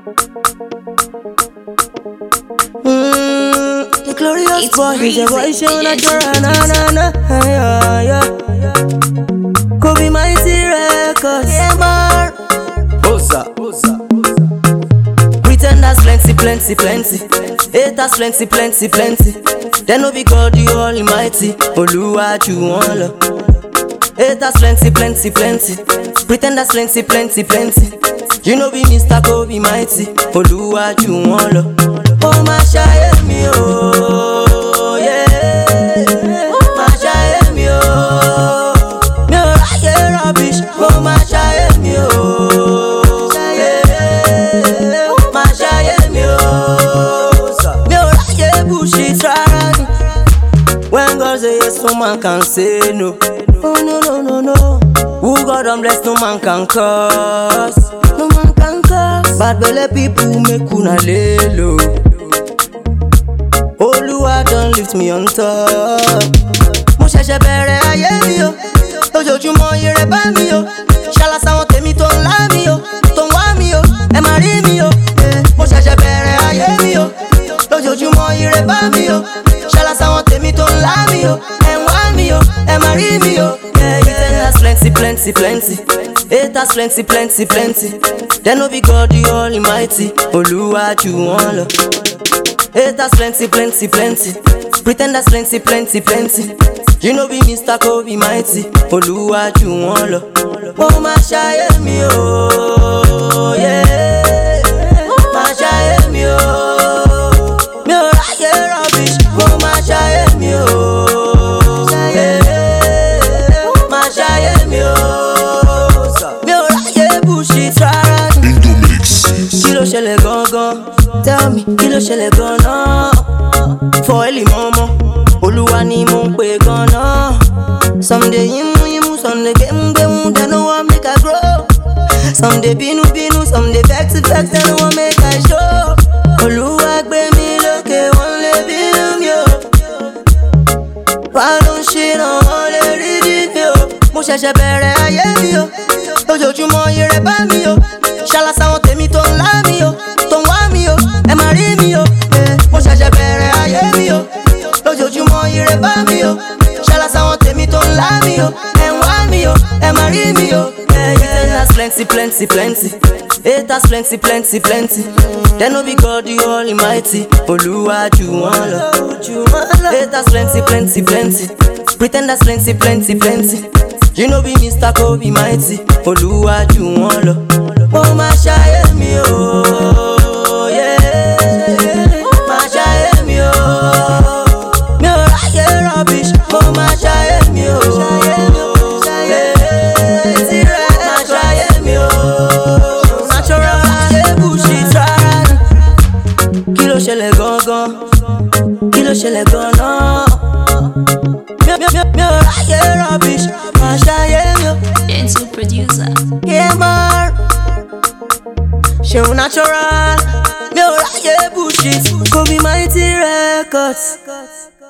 The glorious boy, he's a boy, show natural, na. Yeah. Kobe Mighty Records, yeah, man. Bossa. Pretenders plenty. Haters plenty. They no be God, the Almighty. Oluwa ju won lo. Haters plenty. Pretenders plenty. You know be Mr. Kobe Mighty. Oluwa ju won lo. Oh ma ṣayé mi o, yeah. Ma ṣayé mi o. Mi ò ráyè rubbish. Oh ma ṣayé mi o, yeah. Ma ṣayé mi o. Mi ò ráyè bullshit rárá ni. When God say yes, no man can say no. Oh no. Who God don bless, no man can curse. No man can curse. Bad belle people make una lay low. Oluwa don lift me on top. Mo ṣẹ̀ṣẹ̀ bẹ̀rẹ̀ ayé mi o. Lójoojúmọ́ ire bá mi o. Ṣàlà sáwọn tèmi tó ń lá mi o. Tó ń wá mi o. Ẹ máa rí mi o. Mo ṣẹ̀ṣẹ̀ bẹ̀rẹ̀ ayé mi o. Lójoojúmọ́ ire bá mi o. Ṣàlà sáwọn tèmi tó ń lá mi o. Ẹ ń wá mi o. Ẹ máa rí mi o. Pretenders plenty. Haters plenty. They no be God, the Almighty. Oluwa ju won lo. Haters plenty. Pretenders plenty. You know be Mr. Kobe Mighty. Oluwa ju won lo. Oh ma ṣayé mi o, yeah. Ma ṣayé mi o. Mi ò ráyè rubbish. Oh ma ṣayé mi o, yeah. Ma ṣayé mi o. Mi ò ráyè bullshit rárá ni. Kí ló ṣẹlẹ̀ gangan? Tell me, kí ló ṣẹlẹ̀ gan-an? For early mama, Olúwa ni mo ń pè gan-an. Some dey yimu, some dey gbemu, they no wan make I grow. Some dey binu, some dey vex, they no wan make I show. Olúwa gbé mi lókè, wọ́n lè bínú mi o. Why don't she know wọ́n lè rí di mi o? Mo ṣẹ̀ṣẹ̀ bẹ̀rẹ̀ ayé mi o. Lójoojúmọ́ ire bá mi o. Ṣàlà sáwọn tèmi tó ń lá mi o. Tó ń wá mi o. Ẹ máa rí mi o. Mo ṣẹ̀ṣẹ̀ bẹ̀rẹ̀ ayé mi o. Lójoojúmọ́ ire bá mi o. Ṣàlà sáwọn tèmi tó ń lá mi o. Ẹ ń wá mi o. Ẹ máa rí mi o. Haters plenty. Haters plenty. They no be God, the Almighty. Oluwa ju won lo. Haters plenty. Pretenders plenty. You know be Mr. Kobe Mighty. Oluwa ju won lo. Oh ma ṣayé mi o, yeah. Ma ṣayé mi o. Mi ò ráyè rubbish. Oh ma ṣayé mi o, yeah. Ma ṣayé mi o. Natural ṣe bullshit rárá ni. Kí ló ṣẹlẹ̀ gangan? Kí ló ṣẹlẹ̀ gan-an? Mi ò ráyè rubbish. Ma ṣayé mi o. Gentle producer. Yeah, man. Ṣeun natural. Mi ò ráyè bullshit. Kobe Mighty Records.